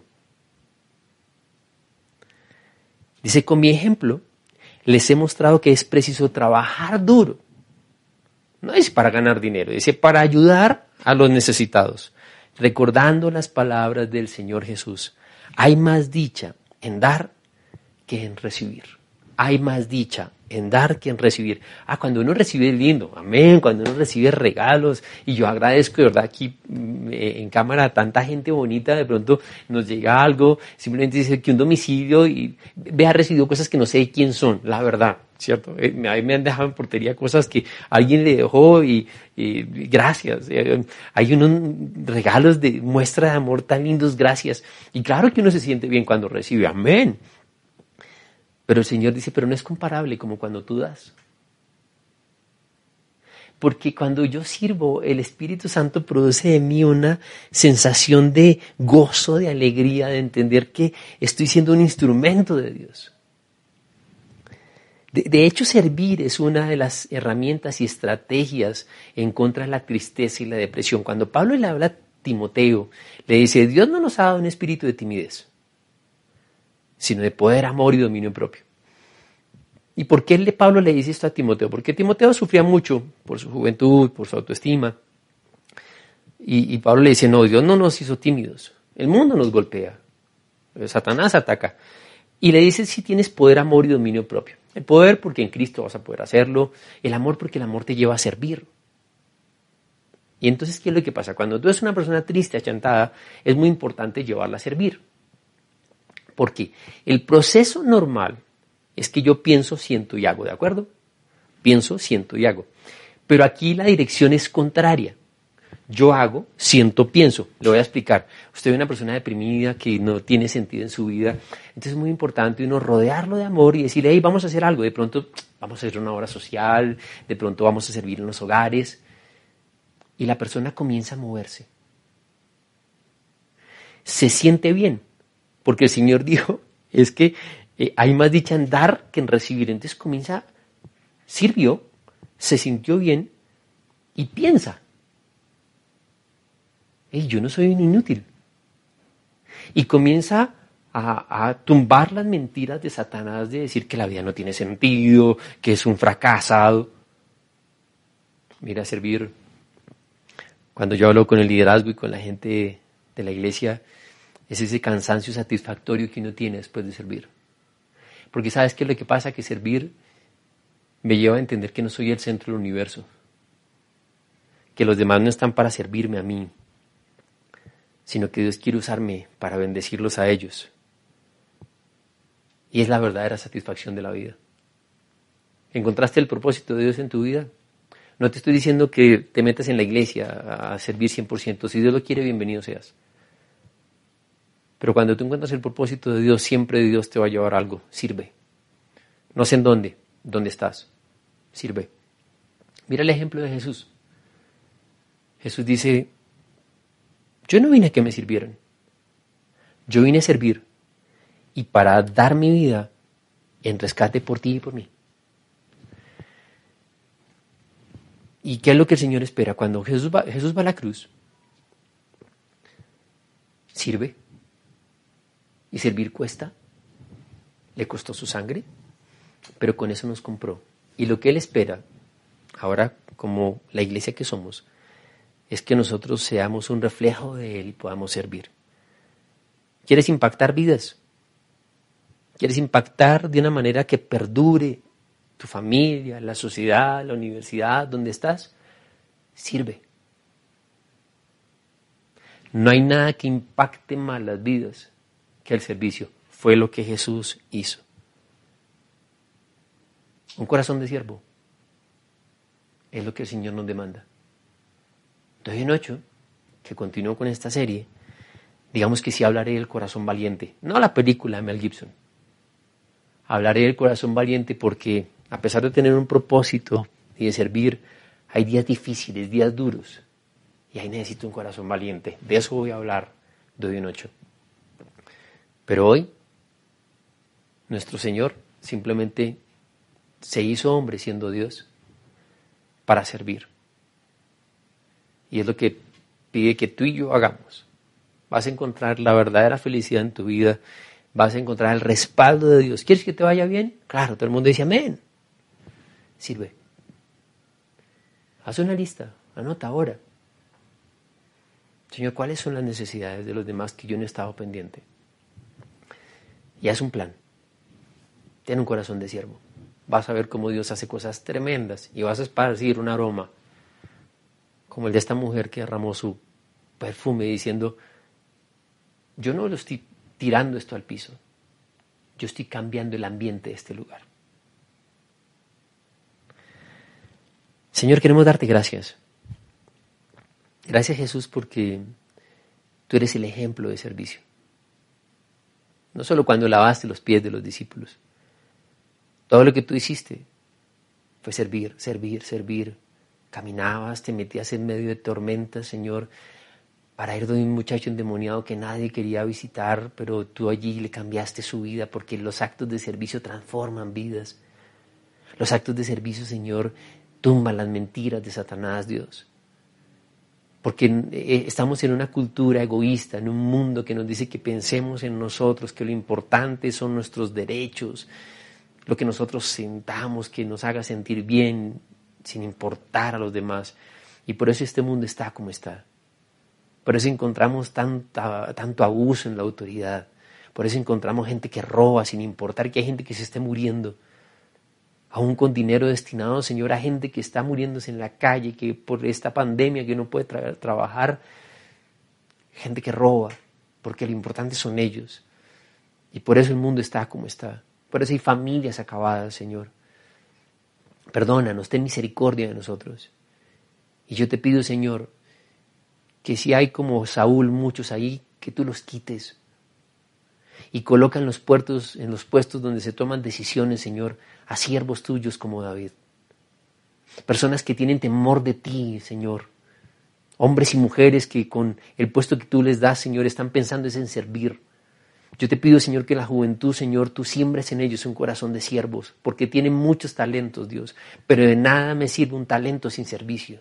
dice, con mi ejemplo les he mostrado que es preciso trabajar duro. No es para ganar dinero, dice para ayudar a los necesitados. Recordando las palabras del Señor Jesús, hay más dicha en dar que en recibir. Hay más dicha en dar que en recibir. Cuando uno recibe es lindo, amén, cuando uno recibe regalos, y yo agradezco de verdad aquí en cámara a tanta gente bonita, de pronto nos llega algo, simplemente dice que un domicilio y ha recibido cosas que no sé de quién son, la verdad, ¿cierto? A mí me han dejado en portería cosas que alguien le dejó y gracias. Hay unos regalos de muestra de amor tan lindos, gracias. Y claro que uno se siente bien cuando recibe, amén. Pero el Señor dice, pero no es comparable como cuando tú das. Porque cuando yo sirvo, el Espíritu Santo produce de mí una sensación de gozo, de alegría, de entender que estoy siendo un instrumento de Dios. De hecho, servir es una de las herramientas y estrategias en contra de la tristeza y la depresión. Cuando Pablo le habla a Timoteo, le dice, Dios no nos ha dado un espíritu de timidez, sino de poder, amor y dominio propio. ¿Y por qué Pablo le dice esto a Timoteo? Porque Timoteo sufría mucho por su juventud, por su autoestima. Y Pablo le dice, no, Dios no nos hizo tímidos. El mundo nos golpea. Satanás ataca. Y le dice, si tienes poder, amor y dominio propio. El poder porque en Cristo vas a poder hacerlo. El amor porque el amor te lleva a servir. Y entonces, ¿qué es lo que pasa? Cuando tú eres una persona triste, achantada, es muy importante llevarla a servir. Porque el proceso normal es que yo pienso, siento y hago, ¿de acuerdo? Pienso, siento y hago. Pero aquí la dirección es contraria. Yo hago, siento, pienso. Le voy a explicar. Usted es una persona deprimida que no tiene sentido en su vida. Entonces es muy importante uno rodearlo de amor y decirle, hey, vamos a hacer algo. De pronto vamos a hacer una obra social, de pronto vamos a servir en los hogares. Y la persona comienza a moverse. Se siente bien. Porque el Señor dijo, es que hay más dicha en dar que en recibir. Entonces sirvió, se sintió bien y piensa. Yo no soy un inútil. Y comienza a tumbar las mentiras de Satanás de decir que la vida no tiene sentido, que es un fracasado. Mira, servir. Cuando yo hablo con el liderazgo y con la gente de la iglesia, es ese cansancio satisfactorio que uno tiene después de servir. Porque ¿sabes qué es lo que pasa? Que servir me lleva a entender que no soy el centro del universo. Que los demás no están para servirme a mí, sino que Dios quiere usarme para bendecirlos a ellos. Y es la verdadera satisfacción de la vida. ¿Encontraste el propósito de Dios en tu vida? No te estoy diciendo que te metas en la iglesia a servir 100%. Si Dios lo quiere, bienvenido seas. Pero cuando tú encuentras el propósito de Dios, siempre Dios te va a llevar algo. Sirve. No sé en dónde estás. Sirve. Mira el ejemplo de Jesús. Jesús dice, yo no vine a que me sirvieran. Yo vine a servir y para dar mi vida en rescate por ti y por mí. ¿Y qué es lo que el Señor espera? Cuando Jesús va a la cruz, sirve. Y servir cuesta, le costó su sangre, pero con eso nos compró. Y lo que Él espera, ahora como la iglesia que somos, es que nosotros seamos un reflejo de Él y podamos servir. ¿Quieres impactar vidas? ¿Quieres impactar de una manera que perdure tu familia, la sociedad, la universidad, donde estás? Sirve. No hay nada que impacte más las vidas que el servicio. fue lo que Jesús hizo. Un corazón de siervo es lo que el Señor nos demanda. De hoy en 8, que continúo con esta serie, digamos que sí hablaré del corazón valiente, no la película de Mel Gibson. Hablaré del corazón valiente porque a pesar de tener un propósito y de servir, hay días difíciles, días duros, y ahí necesito un corazón valiente. De eso voy a hablar de hoy en 8. Pero hoy, nuestro Señor simplemente se hizo hombre siendo Dios para servir. Y es lo que pide que tú y yo hagamos. Vas a encontrar la verdadera felicidad en tu vida, vas a encontrar el respaldo de Dios. ¿Quieres que te vaya bien? Claro, todo el mundo dice amén. Sirve. Haz una lista, anota ahora. Señor, ¿cuáles son las necesidades de los demás que yo no he estado pendiente? Y haz un plan. Ten un corazón de siervo. Vas a ver cómo Dios hace cosas tremendas y vas a esparcir un aroma como el de esta mujer que derramó su perfume diciendo, yo no lo estoy tirando esto al piso, yo estoy cambiando el ambiente de este lugar. Señor, queremos darte gracias. Gracias, Jesús, porque tú eres el ejemplo de servicio. No solo cuando lavaste los pies de los discípulos. Todo lo que tú hiciste fue servir, servir, servir. Caminabas, te metías en medio de tormentas, Señor, para ir donde un muchacho endemoniado que nadie quería visitar, pero tú allí le cambiaste su vida porque los actos de servicio transforman vidas. Los actos de servicio, Señor, tumban las mentiras de Satanás, Dios. Porque estamos en una cultura egoísta, en un mundo que nos dice que pensemos en nosotros, que lo importante son nuestros derechos, lo que nosotros sentamos, que nos haga sentir bien, sin importar a los demás. Y por eso este mundo está como está. Por eso encontramos tanto abuso en la autoridad. Por eso encontramos gente que roba sin importar que hay gente que se esté muriendo. Aún con dinero destinado, Señor, a gente que está muriéndose en la calle, que por esta pandemia que no puede trabajar. Gente que roba, porque lo importante son ellos. Y por eso el mundo está como está. Por eso hay familias acabadas, Señor. Perdónanos, ten misericordia de nosotros. Y yo te pido, Señor, que si hay como Saúl muchos ahí, que tú los quites. Y coloca en los puestos donde se toman decisiones, Señor, a siervos tuyos como David. Personas que tienen temor de ti, Señor. Hombres y mujeres que con el puesto que tú les das, Señor, están pensando en servir. Yo te pido, Señor, que la juventud, Señor, tú siembres en ellos un corazón de siervos, porque tienen muchos talentos, Dios, pero de nada me sirve un talento sin servicio.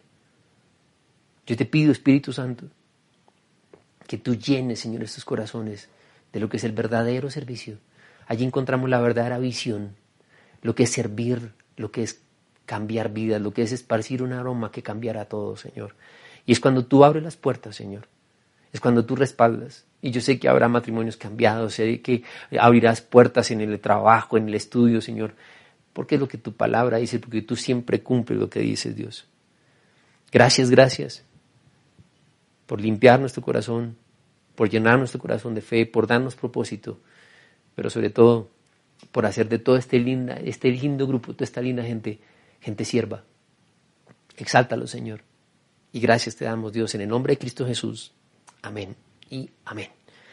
Yo te pido, Espíritu Santo, que tú llenes, Señor, estos corazones de lo que es el verdadero servicio. Allí encontramos la verdadera visión, lo que es servir, lo que es cambiar vidas, lo que es esparcir un aroma que cambiará todo, Señor. Y es cuando tú abres las puertas, Señor. Es cuando tú respaldas. Y yo sé que habrá matrimonios cambiados, sé que abrirás puertas en el trabajo, en el estudio, Señor, porque es lo que tu palabra dice, porque tú siempre cumples lo que dices, Dios. Gracias, gracias por limpiar nuestro corazón, por llenar nuestro corazón de fe, por darnos propósito, pero sobre todo por hacer de todo este lindo grupo, toda esta linda gente sierva. Exáltalo, Señor. Y gracias te damos, Dios, en el nombre de Cristo Jesús. Amén y amén.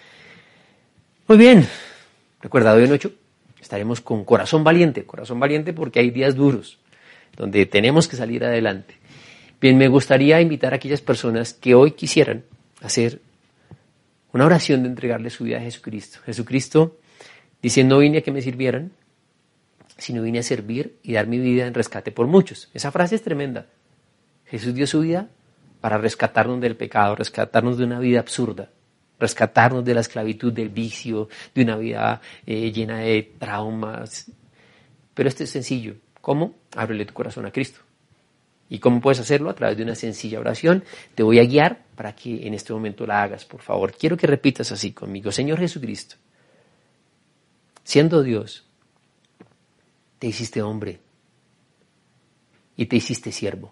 Muy bien, recuerda, hoy en 8 estaremos con corazón valiente porque hay días duros, donde tenemos que salir adelante. Bien, me gustaría invitar a aquellas personas que hoy quisieran hacer una oración de entregarle su vida a Jesucristo. Jesucristo dice, no vine a que me sirvieran, sino vine a servir y dar mi vida en rescate por muchos. Esa frase es tremenda. Jesús dio su vida para rescatarnos del pecado, rescatarnos de una vida absurda, rescatarnos de la esclavitud, del vicio, de una vida llena de traumas. Pero esto es sencillo. ¿Cómo? Ábrele tu corazón a Cristo. ¿Y cómo puedes hacerlo? A través de una sencilla oración. Te voy a guiar para que en este momento la hagas, por favor. Quiero que repitas así conmigo. Señor Jesucristo, siendo Dios, te hiciste hombre y te hiciste siervo.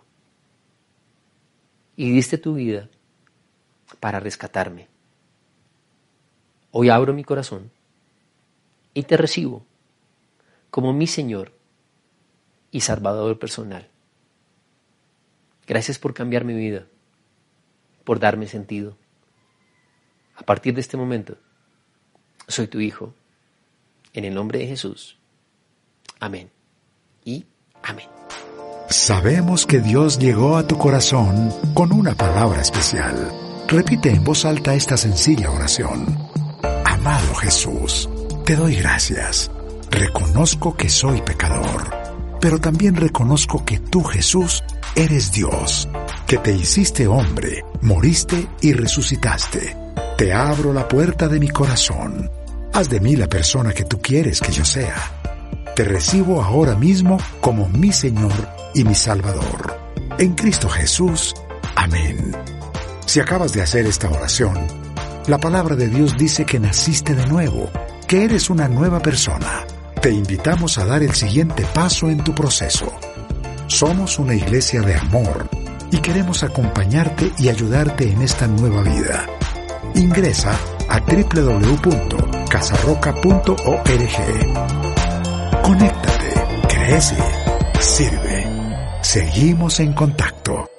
Y diste tu vida para rescatarme. Hoy abro mi corazón y te recibo como mi Señor y Salvador personal. Gracias por cambiar mi vida, por darme sentido. A partir de este momento, soy tu hijo. En el nombre de Jesús. Amén y amén. Sabemos que Dios llegó a tu corazón con una palabra especial. Repite en voz alta esta sencilla oración. Amado Jesús, te doy gracias. Reconozco que soy pecador, pero también reconozco que tú, Jesús, eres Dios, que te hiciste hombre, moriste y resucitaste. Te abro la puerta de mi corazón. Haz de mí la persona que tú quieres que yo sea. Te recibo ahora mismo como mi Señor y mi Salvador. En Cristo Jesús. Amén. Si acabas de hacer esta oración, la palabra de Dios dice que naciste de nuevo, que eres una nueva persona. Te invitamos a dar el siguiente paso en tu proceso. Somos una iglesia de amor y queremos acompañarte y ayudarte en esta nueva vida. Ingresa a www.casarroca.org. Conéctate, crece, sirve. Seguimos en contacto.